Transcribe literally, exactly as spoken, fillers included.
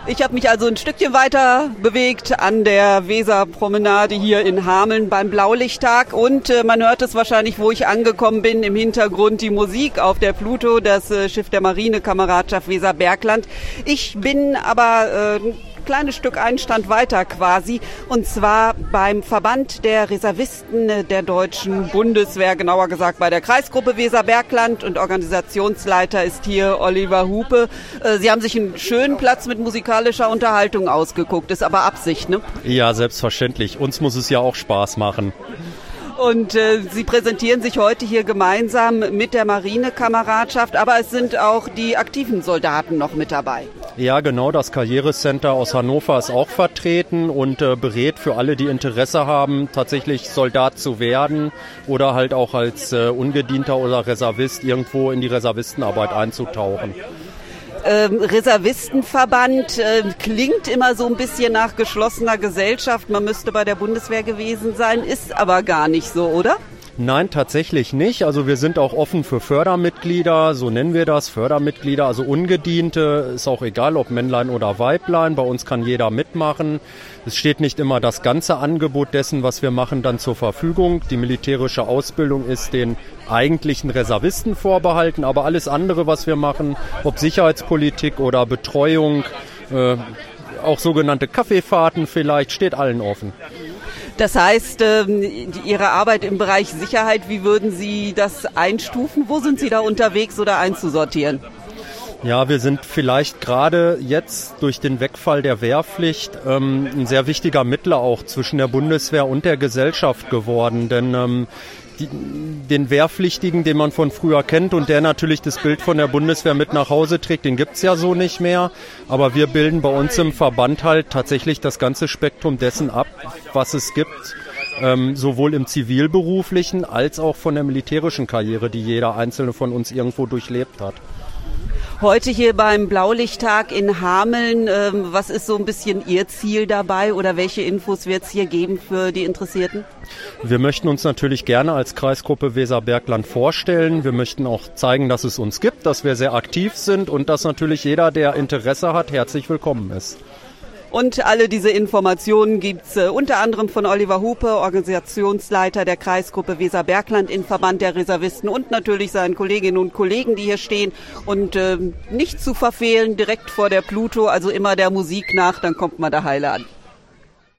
Ich habe mich also ein Stückchen weiter bewegt an der Weserpromenade hier in Hameln beim Blaulichttag und äh, man hört es wahrscheinlich, wo ich angekommen bin, im Hintergrund die Musik auf der Pluto, das äh, Schiff der Marinekameradschaft Weser-Bergland. Ich bin aber äh, kleines Stück einen Stand weiter quasi, und zwar beim Verband der Reservisten der Deutschen Bundeswehr, genauer gesagt bei der Kreisgruppe Weser-Bergland, und Organisationsleiter ist hier Oliver Hupe. Sie haben sich einen schönen Platz mit musikalischer Unterhaltung ausgeguckt, ist aber Absicht, ne? Ja, selbstverständlich. Uns muss es ja auch Spaß machen. Und äh, Sie präsentieren sich heute hier gemeinsam mit der Marinekameradschaft, aber es sind auch die aktiven Soldaten noch mit dabei. Ja, genau, das Karrierecenter aus Hannover ist auch vertreten und äh, berät für alle, die Interesse haben, tatsächlich Soldat zu werden oder halt auch als äh, Ungedienter oder Reservist irgendwo in die Reservistenarbeit einzutauchen. Ähm, Reservistenverband äh, klingt immer so ein bisschen nach geschlossener Gesellschaft. Man müsste bei der Bundeswehr gewesen sein, ist aber gar nicht so, oder? Nein, tatsächlich nicht. Also wir sind auch offen für Fördermitglieder, so nennen wir das, Fördermitglieder, also Ungediente, ist auch egal, ob Männlein oder Weiblein, bei uns kann jeder mitmachen. Es steht nicht immer das ganze Angebot dessen, was wir machen, dann zur Verfügung. Die militärische Ausbildung ist den eigentlichen Reservisten vorbehalten, aber alles andere, was wir machen, ob Sicherheitspolitik oder Betreuung, äh, auch sogenannte Kaffeefahrten vielleicht, steht allen offen. Das heißt, äh, Ihre Arbeit im Bereich Sicherheit, wie würden Sie das einstufen? Wo sind Sie da unterwegs oder einzusortieren? Ja, wir sind vielleicht gerade jetzt durch den Wegfall der Wehrpflicht ähm, ein sehr wichtiger Mittler auch zwischen der Bundeswehr und der Gesellschaft geworden, denn ähm, Die, den Wehrpflichtigen, den man von früher kennt und der natürlich das Bild von der Bundeswehr mit nach Hause trägt, den gibt's ja so nicht mehr. Aber wir bilden bei uns im Verband halt tatsächlich das ganze Spektrum dessen ab, was es gibt, ähm, sowohl im zivilberuflichen als auch von der militärischen Karriere, die jeder Einzelne von uns irgendwo durchlebt hat. Heute hier beim Blaulichttag in Hameln, ähm, was ist so ein bisschen Ihr Ziel dabei oder welche Infos wird es hier geben für die Interessierten? Wir möchten uns natürlich gerne als Kreisgruppe Weser-Bergland vorstellen. Wir möchten auch zeigen, dass es uns gibt, dass wir sehr aktiv sind und dass natürlich jeder, der Interesse hat, herzlich willkommen ist. Und alle diese Informationen gibt's äh, unter anderem von Oliver Hupe, Organisationsleiter der Kreisgruppe Weser-Bergland im Verband der Reservisten, und natürlich seinen Kolleginnen und Kollegen, die hier stehen. Und äh, nicht zu verfehlen, direkt vor der Pluto, also immer der Musik nach, dann kommt man da heile an.